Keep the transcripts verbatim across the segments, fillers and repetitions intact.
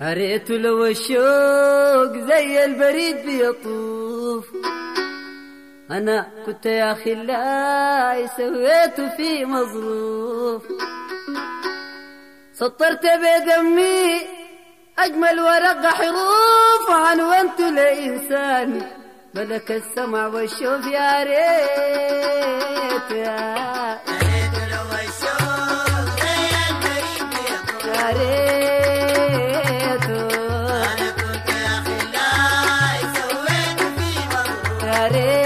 ريت لو الشوق زي البريد بيطوف. أنا كنت يا خلاي سويته في مظروف، سطرت بدمي أجمل ورق حروف عنونت لإنسان ملك السمع والشوف. يا ريت يا ريت لو الشوق زي البريد بيطوف. يا ريت أنا كنت يا خلاي سويته في مظروف. يا ريت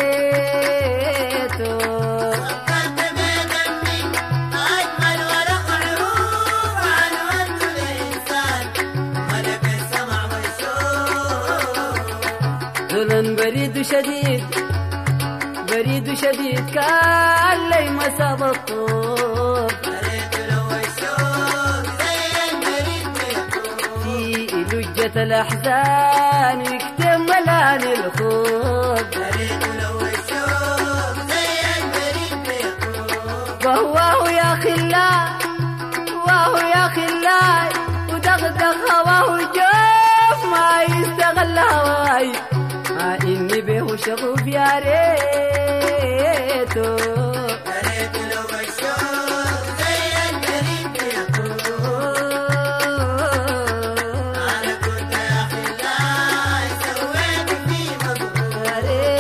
بريد شديد بريد شديد كان لي مساب الطوب. بريد لو الشوق زي البريد بيطوف، في لجة الأحزان يكتم ملاني الخوف. بريد لو الشوق زي البريد بيطوف، وهواه يا خلاي وهو يا خلاي ودغدغ هواه جوف ما يستغل هواي مع إني به شغوف. يا ريتو يا ريت لو الشوق زي البريد بيطوف. أنا كنت يا خلاي سويت في مظروف. يا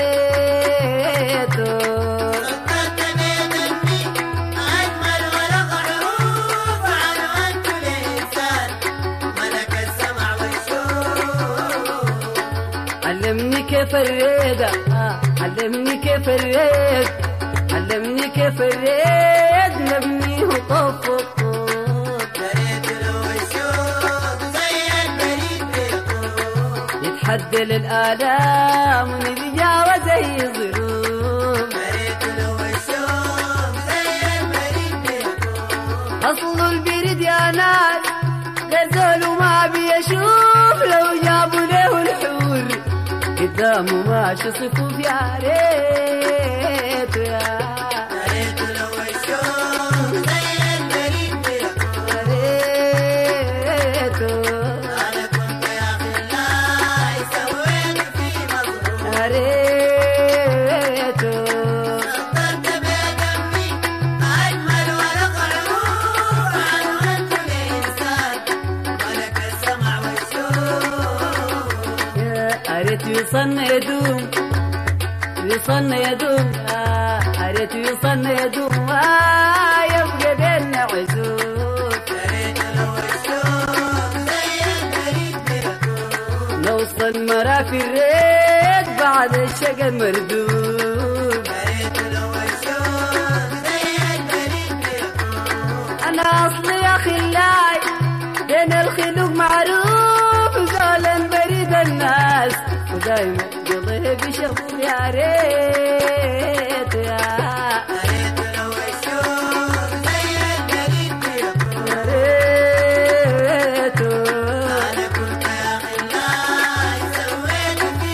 ريتو سطرت بدمي أجمل ورق حروف عنونت لإنسان ملك السمع والشوق. علمني كيف الريدة علمني كيف الريد علمني كيف الريد نبنيه طف الطوب. يا ريت لو الشوق زي البريد بيطوف، يتحدى للآلام ونتجاوز أي ظروف. يا ريت لو الشوق زي البريد بيطوف، أصل البريد يا ناس غزول وما بيشوف لو جابوا له الحور قدامه ماشي صفوف. يا ريت يا ريت لو الشوق زي البريد بيطوف. يا ريت أنا كنت يا خلاي سويت في مظروف. يا ريت سطرت بدمي أجمل ورق حروف عنونت لإنسان ملك السمع والشوق. يا ريت يوصلنا يدوم يوصلنا يدوم يا ريت يوصلنا يدوم يبقى بيننا عزوف. يا ريت لو الشوق زي البريد بيطوف، نوصل مرافي الريت بعد الشقا مردود. يا ريت لو الشوق زي البريد بيطوف، أنا أصلي يا خلاي بين الخلوق معروف زولا بريد الناس ودايما قضيه بشغف. يا ريت يا ريت لو الشوق زي البريد بيطوف. يا ريت أنا كنت يا خلاي سويت في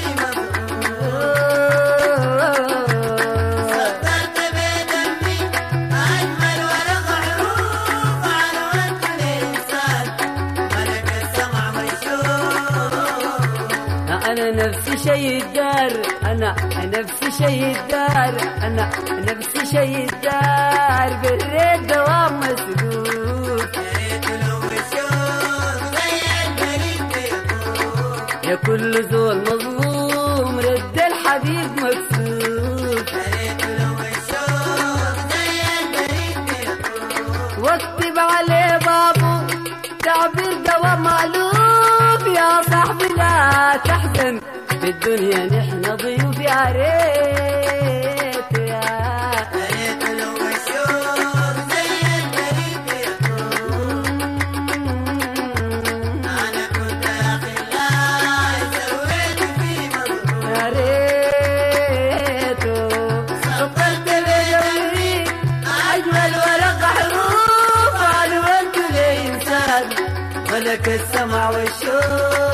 مظروف، سطرت بدمي أجمل ورق حروف عنونت لإنسان ملك السمع والشوق. أنا نفسي شي الدار أنا نفسي شي الدار أنا نفسي شي الدار بالريت دوام مسلوك. يا ريت لو الشوق زي البريد بيطوف، يا كل زول مظلوم رد الحبيب مكسوف. يا ريت لو الشوق زي البريد بيطوف، واكتب عليه بابو تعبير دوام مألوف. يا صاحبي لا تحزن في الدنيا نحن ضيوف. يا ريت يا ريت لو الشوق زي البريد بيطوف، أنا كنت يا خلاي سويت في مظروف. يا ريت سطرت بدمي أجمل ورق حروف عنونت لإنسان ملك السمع والشوق.